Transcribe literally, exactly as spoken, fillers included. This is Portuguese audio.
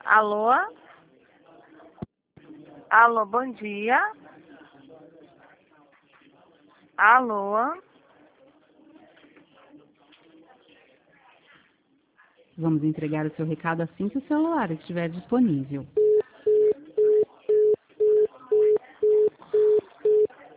Alô? Alô, bom dia. Alô? Vamos entregar o seu recado assim que o celular estiver disponível.